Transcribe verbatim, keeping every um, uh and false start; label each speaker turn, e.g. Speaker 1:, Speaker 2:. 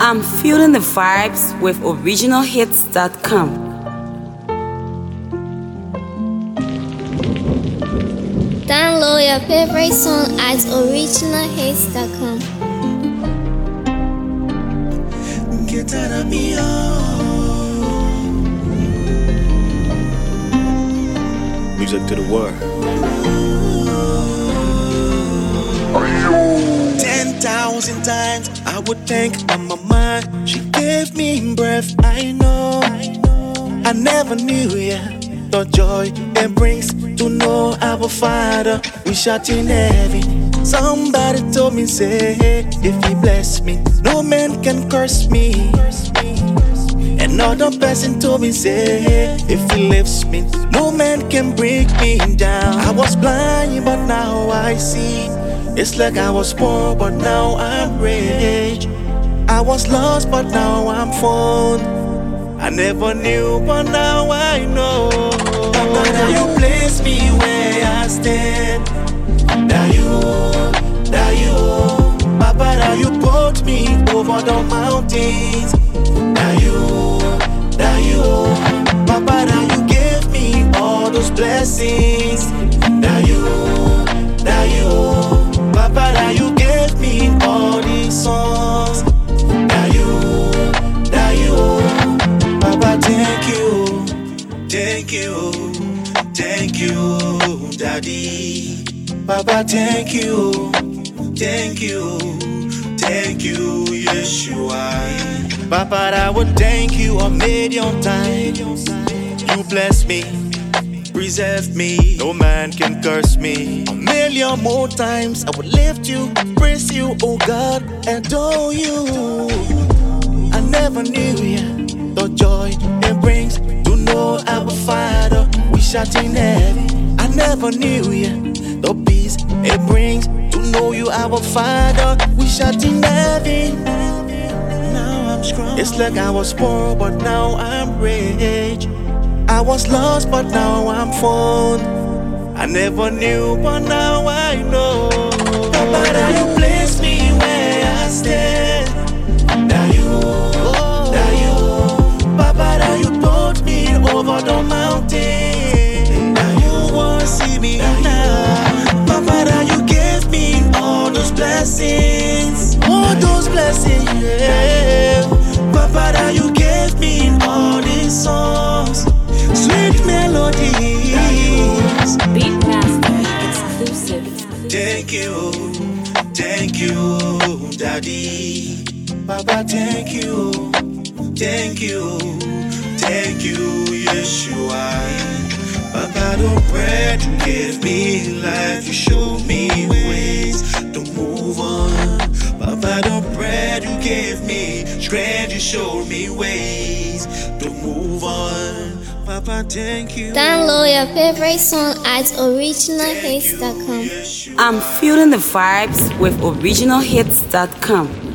Speaker 1: I'm feeling the vibes with original hits dot com.
Speaker 2: Download your favorite song at original hits dot com.
Speaker 3: Get out of me,
Speaker 4: Music to the world.
Speaker 3: Ten thousand times I would thank my mama. She gave me breath. I know I never knew, yeah, the joy it brings to know our Father. We shout in heaven. Somebody told me, say, hey, if He bless me, no man can curse me. Another person told me, say, hey, if He lifts me, no man can break me down. I was blind, but now I see. It's like I was poor, but now I'm rich. I was lost, but now I'm found. I never knew, but now I know. Papa, now You place me where I stand. Now You, now You, Papa, now You put me over the mountains. Now You, now You, Papa, now You give me all those blessings. Now You, now You, Papa, now You gave me all these songs. Now You, now You, Papa, thank You, thank You, thank You, Daddy. Papa, thank You, thank You, thank You, Yeshua. Papa, I would thank You a million times. You bless me, preserve me, no man can curse me. A million more times I would lift You, praise You, oh God, adore You. I never knew, yeah, the joy it brings to know our Father. We shout in heaven. I never knew, yeah, the peace it brings to know You, our Father. We shout in heaven. Now I'm strong. It's like I was poor, but now I'm rich. I was lost, but now I'm found. I never knew, but now I know. Papa, now You place me where I stand. Now You, now You, Papa, now You put me over the mountain. Now You want to see me now. Papa, now You gave me all those blessings. All those blessings, yeah. Papa, now You gave me all these songs. Sweet melodies.
Speaker 1: Beatmaster exclusive.
Speaker 3: Thank You, thank You, Daddy. Papa, thank You, thank You, thank You, Yeshua. Papa, the bread You gave me life, You showed me ways to move on. Papa, the bread You gave me strength, You showed me ways to move on. Papa, thank You.
Speaker 2: Download your favorite song at original hits dot com.
Speaker 1: I'm feeling the vibes with original hits dot com.